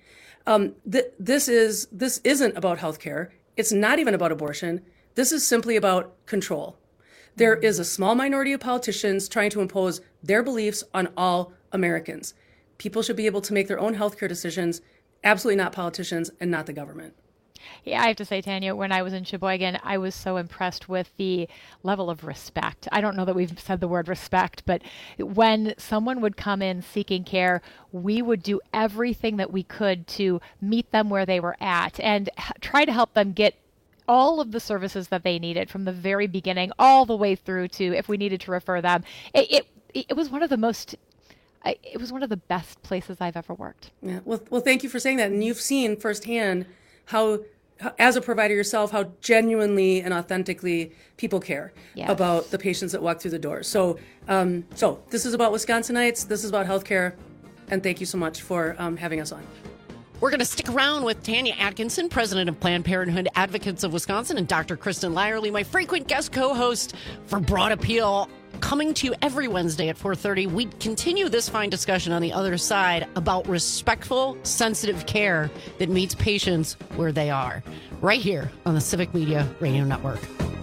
This isn't about healthcare. It's not even about abortion. This is simply about control. There is a small minority of politicians trying to impose their beliefs on all Americans. People should be able to make their own healthcare decisions, absolutely not politicians and not the government. Yeah, I have to say, Tanya, when I was in Sheboygan, I was so impressed with the level of respect. I don't know that we've said the word respect, but when someone would come in seeking care, we would do everything that we could to meet them where they were at and try to help them get all of the services that they needed from the very beginning all the way through to if we needed to refer them. It was one of the most... It was one of the best places I've ever worked. Yeah. Well, thank you for saying that. And you've seen firsthand how, as a provider yourself, how genuinely and authentically people care about the patients that walk through the door. So this is about Wisconsinites. This is about healthcare. And thank you so much for having us on. We're going to stick around with Tanya Atkinson, president of Planned Parenthood Advocates of Wisconsin, and Dr. Kristen Lyerly, my frequent guest co-host for Broad Appeal, coming to you every Wednesday at 4:30. We continue this fine discussion on the other side about respectful, sensitive care that meets patients where they are, right here on the Civic Media Radio Network.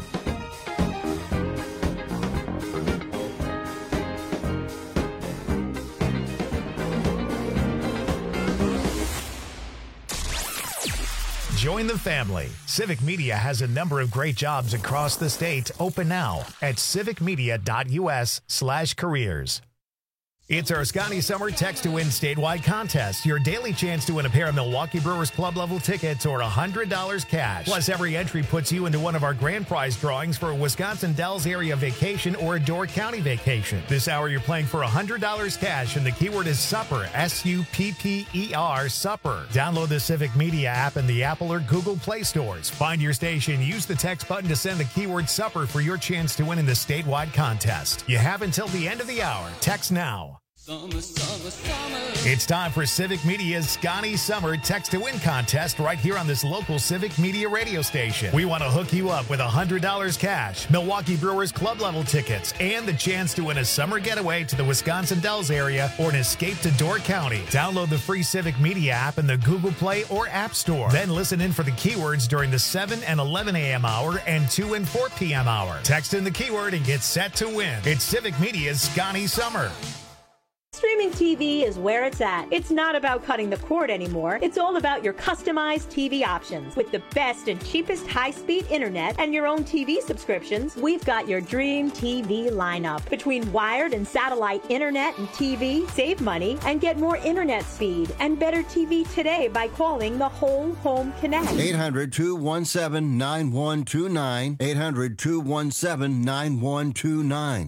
Join the family. Civic Media has a number of great jobs across the state open now at civicmedia.us/careers. It's our Scotty Summer Text to Win statewide contest. Your daily chance to win a pair of Milwaukee Brewers Club level tickets or $100 cash. Plus, every entry puts you into one of our grand prize drawings for a Wisconsin Dells area vacation or a Door County vacation. This hour, you're playing for $100 cash, and the keyword is supper. SUPPER, supper. Download the Civic Media app in the Apple or Google Play stores. Find your station. Use the text button to send the keyword supper for your chance to win in the statewide contest. You have until the end of the hour. Text now. Summer, summer, summer. It's time for Civic Media's Scotty Summer Text to Win contest right here on this local Civic Media radio station. We want to hook you up with $100 cash, Milwaukee Brewers Club level tickets, and the chance to win a summer getaway to the Wisconsin Dells area or an escape to Door County. Download the free Civic Media app in the Google Play or App Store. Then listen in for the keywords during the 7 and 11 a.m. hour and 2 and 4 p.m. hour. Text in the keyword and get set to win. It's Civic Media's Scotty Summer. Streaming TV is where it's at. It's not about cutting the cord anymore. It's all about your customized TV options. With the best and cheapest high-speed internet and your own TV subscriptions, we've got your dream TV lineup. Between wired and satellite internet and TV, save money and get more internet speed and better TV today by calling the Whole Home Connect. 800-217-9129. 800-217-9129.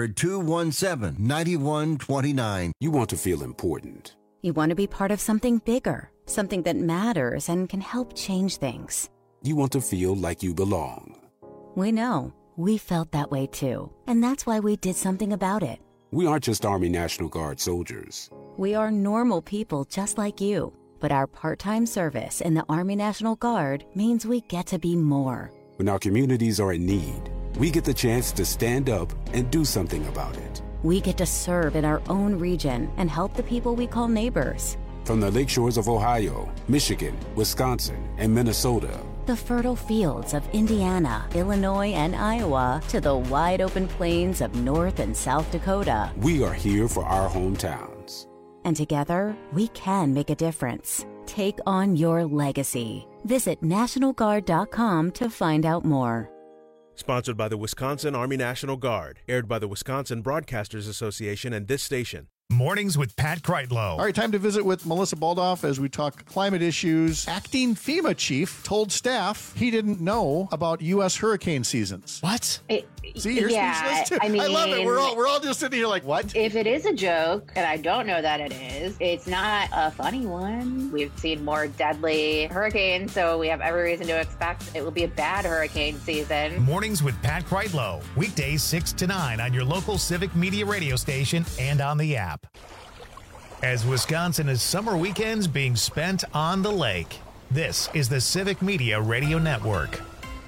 800-217-9129. You want to feel important. You want to be part of something bigger, something that matters and can help change things. You want to feel like you belong. We know. We felt that way too. And that's why we did something about it. We aren't just Army National Guard soldiers. We are normal people just like you. But our part-time service in the Army National Guard means we get to be more. When our communities are in need, we get the chance to stand up and do something about it. We get to serve in our own region and help the people we call neighbors. From the lakeshores of Ohio, Michigan, Wisconsin, and Minnesota. The fertile fields of Indiana, Illinois, and Iowa to the wide open plains of North and South Dakota. We are here for our hometowns. And together, we can make a difference. Take on your legacy. Visit NationalGuard.com to find out more. Sponsored by the Wisconsin Army National Guard. Aired by the Wisconsin Broadcasters Association and this station. Mornings with Pat Kreitlow. All right, time to visit with Melissa Baldoff as we talk climate issues. Acting FEMA chief told staff he didn't know about U.S. hurricane seasons. What? See, you're speechless too. I mean, I love it. We're all just sitting here like, what? If it is a joke, and I don't know that it is, it's not a funny one. We've seen more deadly hurricanes, so we have every reason to expect it will be a bad hurricane season. Mornings with Pat Kreitlow. Weekdays 6 to 9 on your local Civic Media radio station and on the app. As Wisconsin is summer weekends being spent on the lake, this is the Civic Media Radio Network.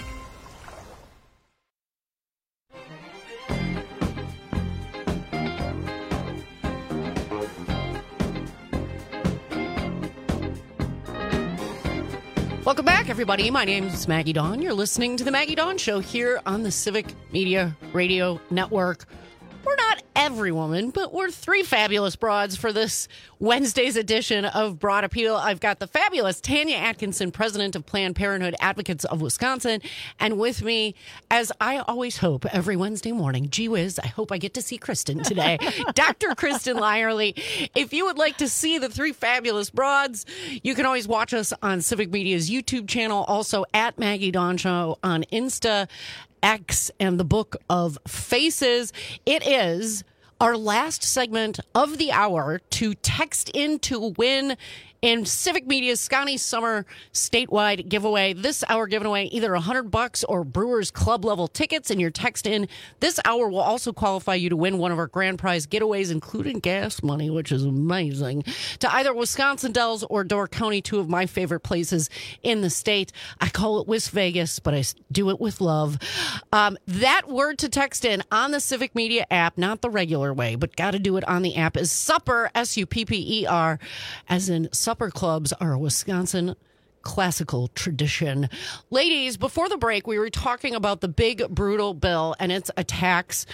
Welcome back, everybody. My name is Maggie Dawn. You're listening to The Maggie Dawn Show here on the Civic Media Radio Network. We're not every woman, but we're three fabulous broads for this Wednesday's edition of Broad Appeal. I've got the fabulous Tanya Atkinson, president of Planned Parenthood Advocates of Wisconsin, and with me, as I always hope every Wednesday morning, gee whiz, I hope I get to see Kristen today, Dr. Kristen Lyerly. If you would like to see the three fabulous broads, you can always watch us on Civic Media's YouTube channel, also at Maggie Dawn Show on Insta, X, and the Book of Faces. It is our last segment of the hour to text in to win in Civic Media's Scotty Summer statewide giveaway. This hour giving away either $100 or Brewers Club level tickets, and your text in this hour will also qualify you to win one of our grand prize getaways, including gas money, which is amazing, to either Wisconsin Dells or Door County, two of my favorite places in the state. I call it Wis Vegas, but I do it with love. That word to text in on the Civic Media app, not the regular way, but got to do it on the app, is SUPPER, SUPPER, as in supper clubs are a Wisconsin classical tradition. Ladies, before the break, we were talking about the big, brutal bill and its attempts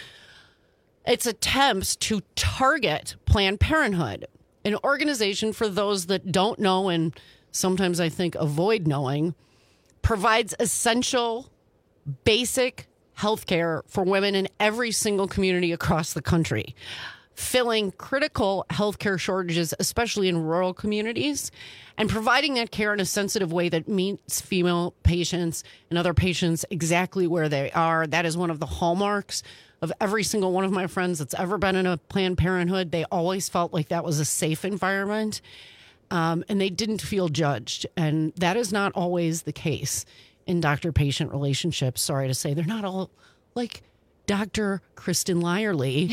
to target Planned Parenthood, an organization, for those that don't know and sometimes I think avoid knowing, provides essential, basic health care for women in every single community across the country, filling critical healthcare shortages, especially in rural communities, and providing that care in a sensitive way that meets female patients and other patients exactly where they are. That is one of the hallmarks of every single one of my friends that's ever been in a Planned Parenthood. They always felt like that was a safe environment, and they didn't feel judged. And that is not always the case in doctor-patient relationships. Sorry to say, they're not all like Dr. Kristen Lyerly,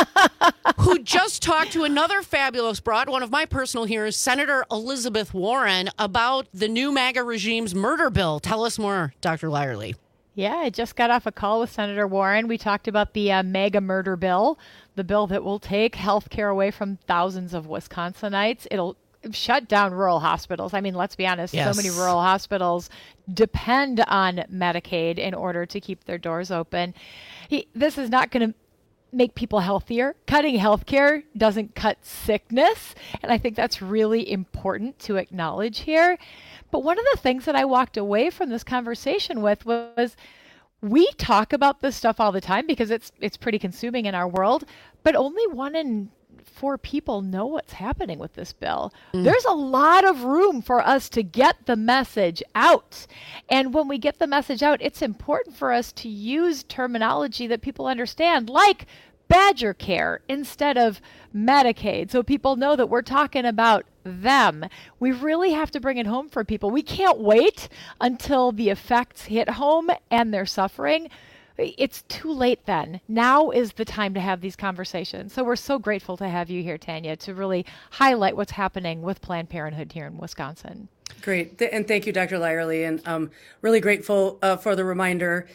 who just talked to another fabulous broad, one of my personal heroes, Senator Elizabeth Warren, about the new MAGA regime's murder bill. Tell us more, Dr. Lyerly. Yeah, I just got off a call with Senator Warren. We talked about the MAGA murder bill, the bill that will take health care away from thousands of Wisconsinites. It'll shut down rural hospitals. I mean, let's be honest, Yes. So many rural hospitals depend on Medicaid in order to keep their doors open. This is not going to make people healthier. Cutting healthcare doesn't cut sickness, and I think that's really important to acknowledge here. But one of the things that I walked away from this conversation with was, we talk about this stuff all the time because it's pretty consuming in our world, but only 1 in 4 people know what's happening with this bill. There's a lot of room for us to get the message out. And when we get the message out, it's important for us to use terminology that people understand, like Badger Care instead of Medicaid, so people know that we're talking about them. We really have to bring it home for people. We can't wait until the effects hit home and they're suffering. It's too late then. Now is the time to have these conversations. So we're so grateful to have you here, Tanya, to really highlight what's happening with Planned Parenthood here in Wisconsin. Great. And thank you, Dr. Lyerly. And really grateful for the reminder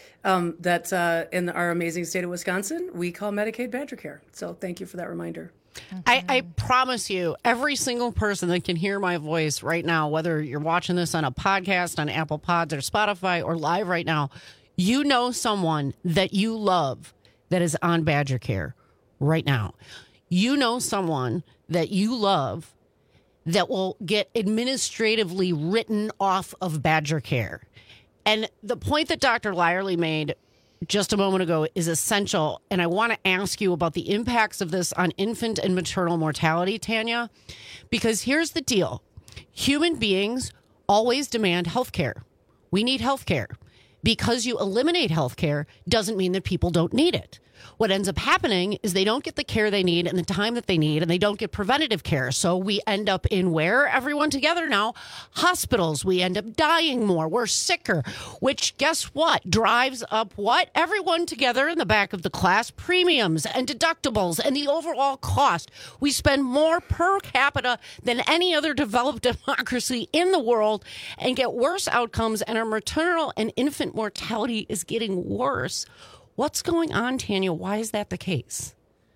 that in our amazing state of Wisconsin, we call Medicaid Badger Care. So thank you for that reminder. I promise you, every single person that can hear my voice right now, whether you're watching this on a podcast, on Apple Pods or Spotify or live right now, you know someone that you love that is on Badger Care right now. You know someone that you love that will get administratively written off of Badger Care. And the point that Dr. Lyerly made just a moment ago is essential. And I want to ask you about the impacts of this on infant and maternal mortality, Tanya, because here's the deal. Human beings always demand health care. We need health care. Because you eliminate health care doesn't mean that people don't need it. What ends up happening is they don't get the care they need and the time that they need, and they don't get preventative care. So we end up in where? Everyone together now. Hospitals. We end up dying more. We're sicker, which guess what? Drives up what? Everyone together in the back of the class, premiums and deductibles and the overall cost. We spend more per capita than any other developed democracy in the world and get worse outcomes, and our maternal and infant mortality is getting worse. What's going on, Tanya? Why is that the case?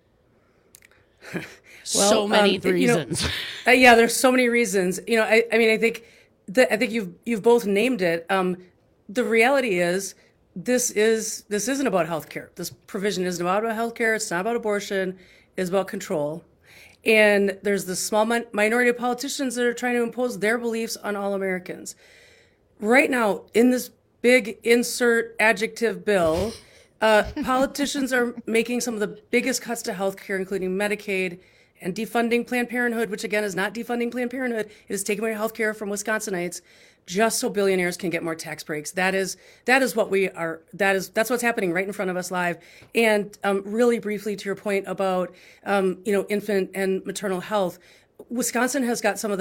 Well, so many reasons. Yeah, there's so many reasons. I mean, I think you've both named it. The reality is, this isn't about healthcare. This provision isn't about healthcare. It's not about abortion. It's about control. And there's this small minority of politicians that are trying to impose their beliefs on all Americans. Right now, in this big insert adjective bill, politicians are making some of the biggest cuts to health care, including Medicaid and defunding Planned Parenthood, which again is not defunding Planned Parenthood. It is taking away health care from Wisconsinites just so billionaires can get more tax breaks. That is what we are. That's what's happening right in front of us live. And really briefly to your point about infant and maternal health, Wisconsin has got some of the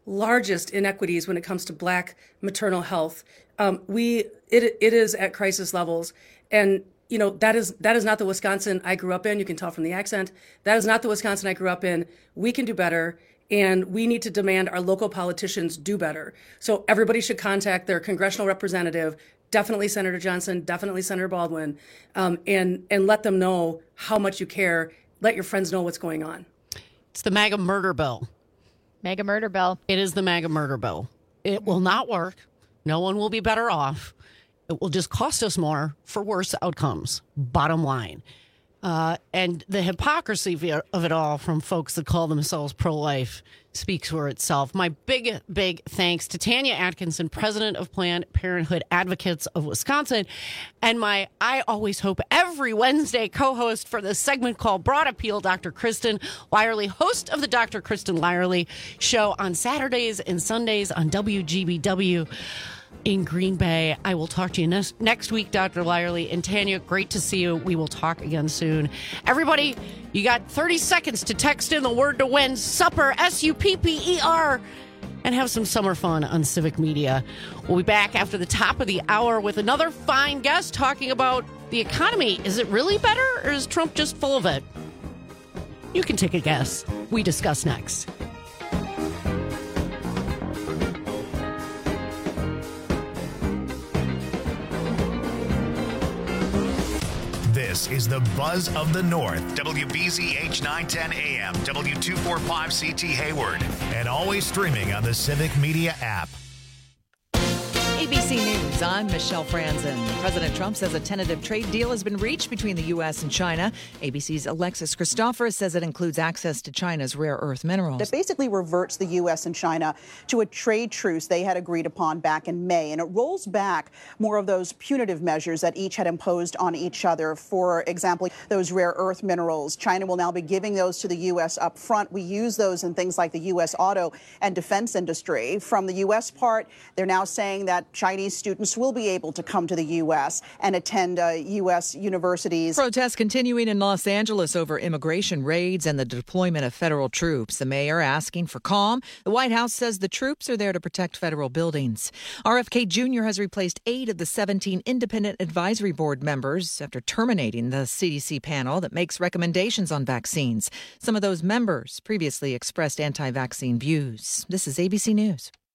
largest inequities when it comes to Black maternal health. It is at crisis levels. And, that is not the Wisconsin I grew up in. You can tell from the accent. That is not the Wisconsin I grew up in. We can do better. And we need to demand our local politicians do better. So everybody should contact their congressional representative, definitely Senator Johnson, definitely Senator Baldwin, and let them know how much you care. Let your friends know what's going on. It's the MAGA murder bill. MAGA murder bill. It is the MAGA murder bill. It will not work. No one will be better off. It will just cost us more for worse outcomes. Bottom line. And the hypocrisy of it all from folks that call themselves pro-life speaks for itself. My big, big thanks to Tanya Atkinson, president of Planned Parenthood Advocates of Wisconsin, and my I always hope every Wednesday co-host for this segment called Broad Appeal, Dr. Kristen Lyerly, host of the Dr. Kristen Lyerly Show on Saturdays and Sundays on WGBW in Green Bay. I will talk to you next week, Dr. Lyerly. And Tanya, great to see you. We will talk again soon. Everybody, you got 30 seconds to text in the word to win, supper, SUPPER, and have some summer fun on Civic Media. We'll be back after the top of the hour with another fine guest talking about the economy. Is it really better, or is Trump just full of it? You can take a guess. We discuss next. This is the Buzz of the North, WBZH 910 AM, W245CT Hayward, and always streaming on the Civic Media app. ABC News, I'm Michelle Franzen. President Trump says a tentative trade deal has been reached between the U.S. and China. ABC's Alexis Christophorous says it includes access to China's rare earth minerals. It basically reverts the U.S. and China to a trade truce they had agreed upon back in May, and it rolls back more of those punitive measures that each had imposed on each other. For example, those rare earth minerals, China will now be giving those to the U.S. up front. We use those in things like the U.S. auto and defense industry. From the U.S. part, they're now saying that Chinese students will be able to come to the U.S. and attend U.S. universities. Protests continuing in Los Angeles over immigration raids and the deployment of federal troops. The mayor asking for calm. The White House says the troops are there to protect federal buildings. RFK Jr. has replaced 8 of the 17 independent advisory board members after terminating the CDC panel that makes recommendations on vaccines. Some of those members previously expressed anti-vaccine views. This is ABC News.